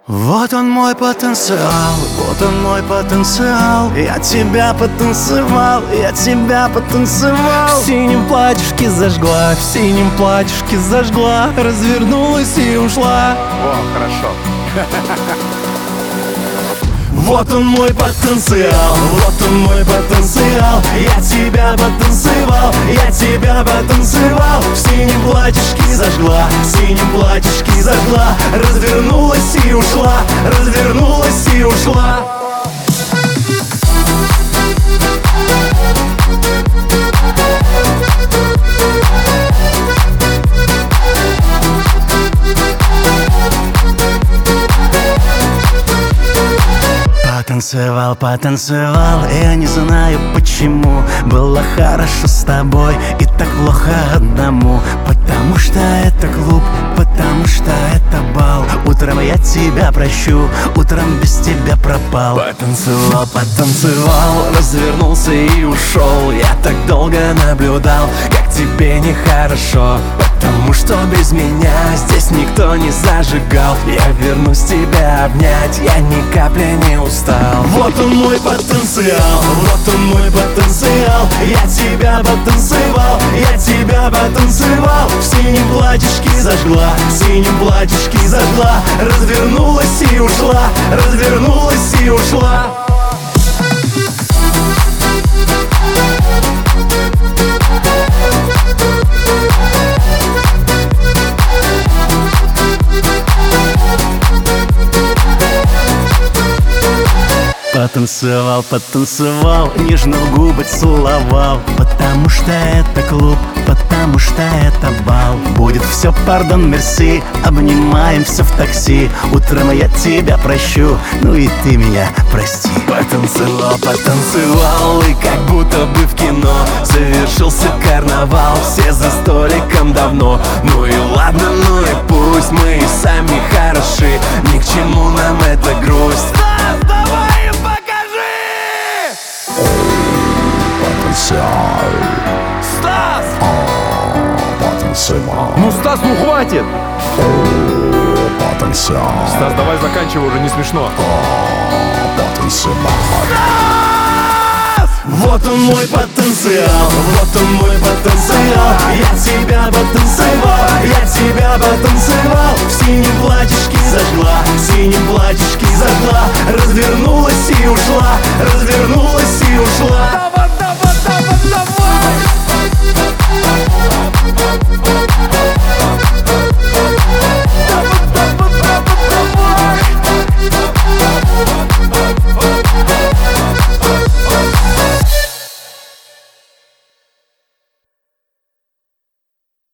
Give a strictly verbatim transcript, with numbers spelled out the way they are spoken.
Вот он мой потенциал, вот он мой потенциал. Я тебя потанцевал, я тебя потанцевал. В синем платьишке зажгла, в синем платьишке зажгла, развернулась и ушла. О, хорошо. Вот он мой потенциал, вот он мой потенциал. Я тебя потанцевал, я тебя потанцевал. В синем платьишке зажгла, в синем платьишке зажгла, развернулась и ушла, развернулась и ушла. Потанцевал, потанцевал, я не знаю почему. Было хорошо с тобой и так плохо одному. Потому что это клуб, потому что это бал. Утром я тебя прощу, утром без тебя пропал. Потанцевал, потанцевал, развернулся и ушел. Я так долго наблюдал, как тебе нехорошо. Потому что без меня здесь никто не зажигал. Я вернусь тебя обнять, я ни капли не устал. Вот он мой потенциал, вот он мой потенциал. Я тебя потанцевал, я тебя потанцевал. В синем платьишке зажгла, в синем платьишке зажгла, развернулась и ушла, развернулась и ушла. Потанцевал, потанцевал, нежно в губы целовал. Потому что это клуб, потому что это бал. Будет все, пардон, мерси, обнимаемся в такси. Утром я тебя прощу, ну и ты меня прости. Потанцевал, потанцевал, и как будто бы в кино завершился карнавал, все за столиком давно. Ну и ладно, ну и пусть, мы и сами хороши. Ни к чему нам эта грусть. Стас! Потанцевал. Ну, Стас, ну хватит! Потанцевал. Стас, давай заканчивай, уже не смешно. Вот он мой потенциал, вот он мой потенциал. Я тебя потанцевал, я тебя потанцевал. В синем платьишке зажгла, в синем платьишке зажгла, развернулась и ушла, развернулась и ушла.